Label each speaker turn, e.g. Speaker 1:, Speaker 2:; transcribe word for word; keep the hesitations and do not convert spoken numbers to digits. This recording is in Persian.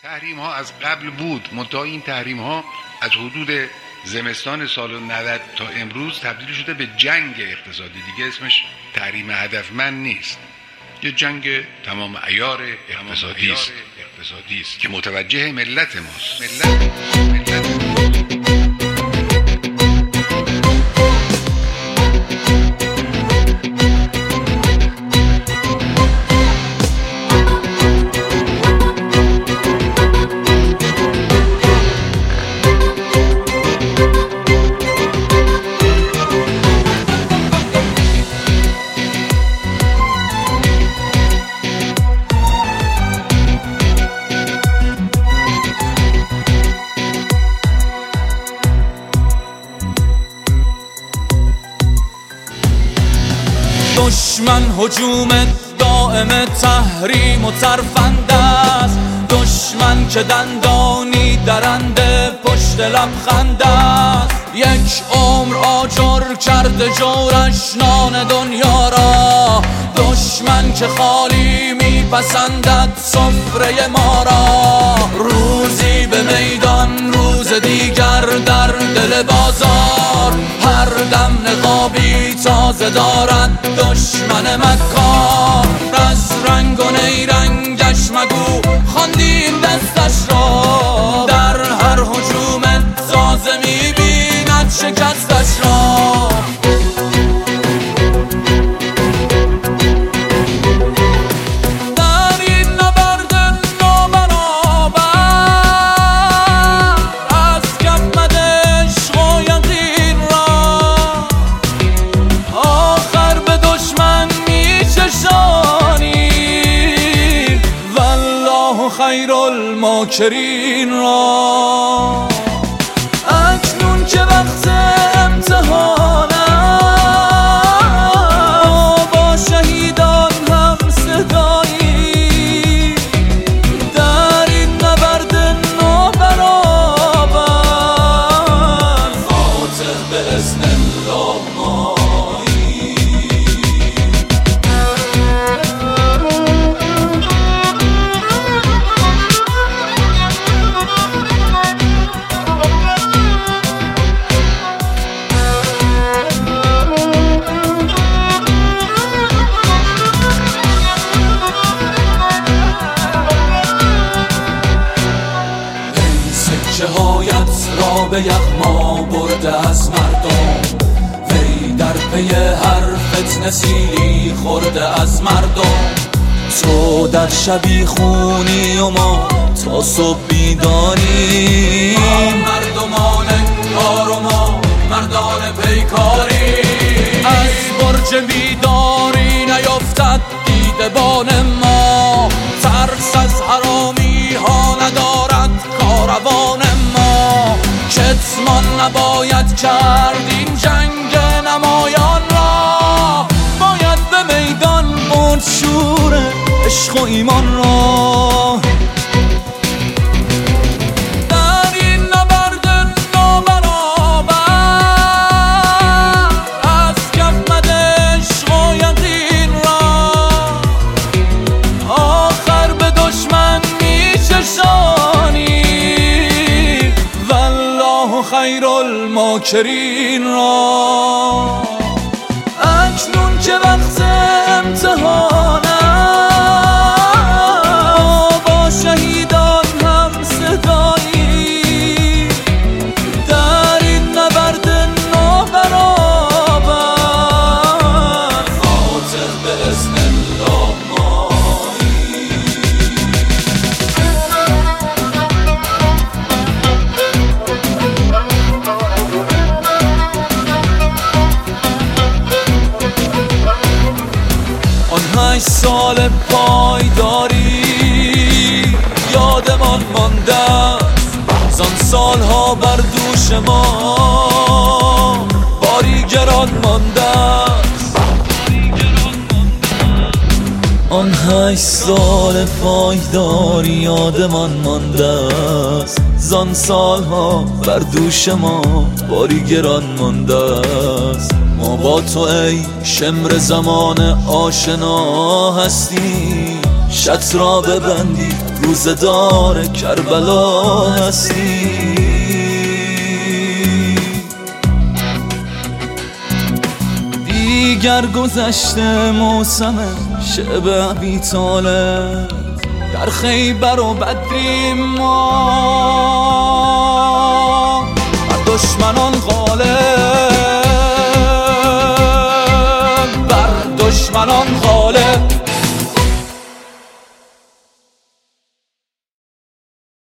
Speaker 1: تحریم ها از قبل بود، منتها این تحریم ها از حدود زمستان سال نود تا امروز تبدیل شده به جنگ اقتصادی. دیگه اسمش تحریم هدفمند نیست، یه جنگ تمام عیار اقتصادی است اقتصادی است که متوجه ملت ماست. ملت ملت
Speaker 2: دشمن هجوم دائم تحریم و ترفنده است، دشمن که دندانی درنده پشت لبخنده است. یک عمر آجر کرده جورش نان دنیا را، دشمن که خالی میپسندد سفره ما را. روزی به میدان روز دیگر در دل بازار، هر دم نقابی تازه دارد دشمن مکار. از رنگ و نیرنگش مگو خواندیم دستش را، در هر هجوم تازه میبیند شکستش را. خیر الماکرین را اکنون که وقت امتحانم، با شهیدان هم صدایی در این نبرد نابرابر. فاتح به اذن الله مایی. هایت را به یغما برده از مردم، وی در پی هر فتنه سیلی خورده از مردم. تو در شبی خونی و ما تا صبح بیداری، مردمان کار و ما مردان پیکاری. از برج بیداری نیفتد دیدبان ما، ترس از حرامی ها ندارد کاروان ما. کتمان نباید کرد این جنگ نمایان را، باید به میدان برد شور عشق و ایمان را. در این نبرد نابرابر از کف مده عشق و یقین را، آخر به دشمن میچشانی خیر الماکرین را. اکنون که وقت امتحانم، با شهیدان هم صدایی در این نبرد نابرابر. فاتح به اذن الله مایی. هشت سال پایداری یادمان مانده است، زان سالها بر دوش ما باری گران مانده است. آن هشت سال پایداری یادمان مانده است، زان سالها بر دوش ما باری گران مانده است. ما با تو ای شمر زمان آشنا هستی، شط را ببندی روزدار کربلا هستی. دیگر گذشته موسم شب ابی طالب، در خیبر و بدریم ما بر دشمنان غالب، بر دشمنان